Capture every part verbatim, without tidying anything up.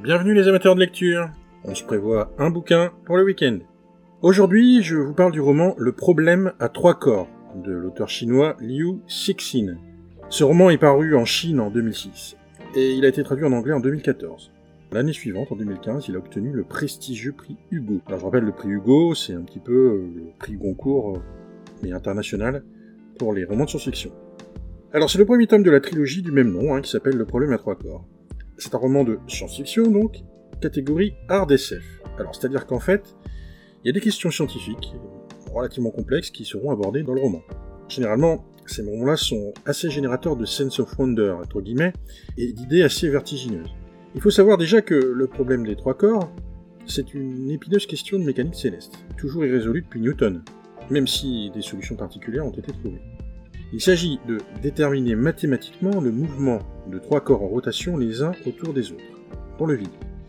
Bienvenue les amateurs de lecture. On se prévoit un bouquin pour le week-end. Aujourd'hui, je vous parle du roman Le problème à trois corps de l'auteur chinois Liu Cixin. Ce roman est paru en Chine en deux mille six et il a été traduit en anglais en deux mille quatorze. L'année suivante, en deux mille quinze, il a obtenu le prestigieux prix Hugo. Alors je rappelle, le prix Hugo, c'est un petit peu le prix Goncourt, mais international, pour les romans de science-fiction. Alors c'est le premier tome de la trilogie du même nom, hein, qui s'appelle Le problème à trois corps. C'est un roman de science-fiction, donc, catégorie hard S F. Alors, c'est-à-dire qu'en fait, il y a des questions scientifiques, relativement complexes, qui seront abordées dans le roman. Généralement, ces moments-là sont assez générateurs de sense of wonder, entre guillemets, et d'idées assez vertigineuses. Il faut savoir déjà que le problème des trois corps, c'est une épineuse question de mécanique céleste, toujours irrésolue depuis Newton, même si des solutions particulières ont été trouvées. Il s'agit de déterminer mathématiquement le mouvement de trois corps en rotation les uns autour des autres, dans le vide.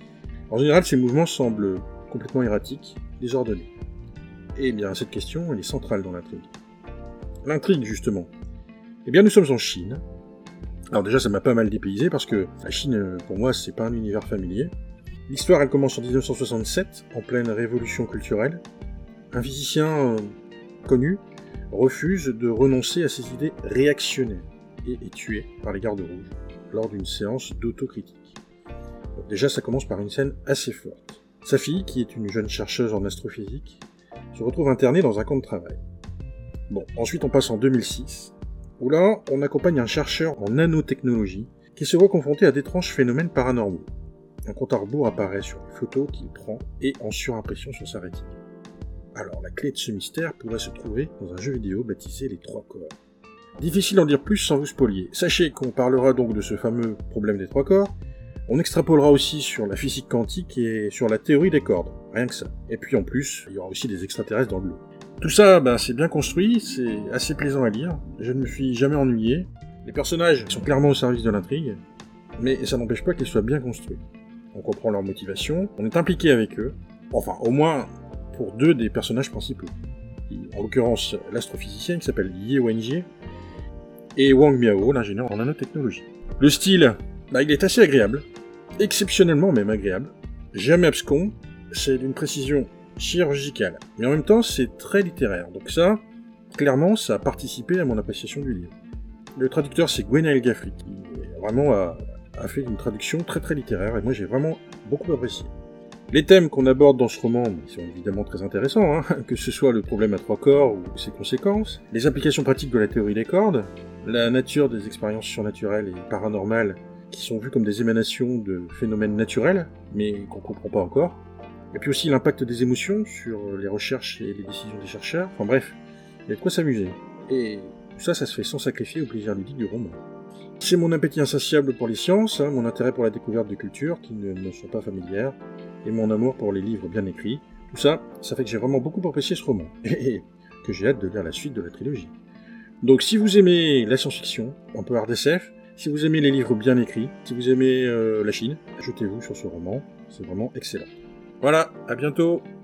En général, ces mouvements semblent complètement erratiques, désordonnés. Et bien, cette question, elle est centrale dans l'intrigue. L'intrigue, justement. Eh bien, nous sommes en Chine. Alors déjà, ça m'a pas mal dépaysé, parce que la Chine, pour moi, c'est pas un univers familier. L'histoire, elle commence en dix-neuf cent soixante-sept, en pleine révolution culturelle. Un physicien euh, connu refuse de renoncer à ses idées réactionnaires et est tué par les gardes rouges lors d'une séance d'autocritique. Donc déjà, ça commence par une scène assez forte. Sa fille, qui est une jeune chercheuse en astrophysique, se retrouve internée dans un camp de travail. Bon, ensuite on passe en deux mille six, où là, on accompagne un chercheur en nanotechnologie qui se voit confronté à d'étranges phénomènes paranormaux. Un compte à rebours apparaît sur les photos qu'il prend et en surimpression sur sa rétine. Alors, la clé de ce mystère pourrait se trouver dans un jeu vidéo baptisé Les Trois Corps. Difficile d'en dire plus sans vous spolier. Sachez qu'on parlera donc de ce fameux problème des trois corps, on extrapolera aussi sur la physique quantique et sur la théorie des cordes, rien que ça. Et puis en plus, il y aura aussi des extraterrestres dans le lot. Tout ça, ben, c'est bien construit, c'est assez plaisant à lire, je ne me suis jamais ennuyé. Les personnages sont clairement au service de l'intrigue, mais ça n'empêche pas qu'ils soient bien construits. On comprend leur motivation, on est impliqué avec eux, enfin au moins pour deux des personnages principaux. En l'occurrence, l'astrophysicien qui s'appelle Ye Wenjie, et Wang Miao, l'ingénieur en nanotechnologie. Le style, bah, il est assez agréable, exceptionnellement même agréable, jamais abscon, c'est d'une précision chirurgicale, mais en même temps c'est très littéraire, donc ça, clairement, ça a participé à mon appréciation du livre. Le traducteur c'est Gwenaël Gaffry, qui vraiment a, a fait une traduction très très littéraire, et moi j'ai vraiment beaucoup apprécié. Les thèmes qu'on aborde dans ce roman sont évidemment très intéressants, hein, que ce soit le problème à trois corps ou ses conséquences, les implications pratiques de la théorie des cordes, la nature des expériences surnaturelles et paranormales qui sont vues comme des émanations de phénomènes naturels, mais qu'on ne comprend pas encore, et puis aussi l'impact des émotions sur les recherches et les décisions des chercheurs, enfin bref, il y a de quoi s'amuser. Et tout ça, ça se fait sans sacrifier au plaisir ludique du roman. C'est mon appétit insatiable pour les sciences, hein, mon intérêt pour la découverte de cultures qui ne me sont pas familières, et mon amour pour les livres bien écrits. Tout ça, ça fait que j'ai vraiment beaucoup apprécié ce roman, et que j'ai hâte de lire la suite de la trilogie. Donc si vous aimez la science-fiction, un peu hard S F, si vous aimez les livres bien écrits, si vous aimez euh, la Chine, jetez-vous sur ce roman, c'est vraiment excellent. Voilà, à bientôt.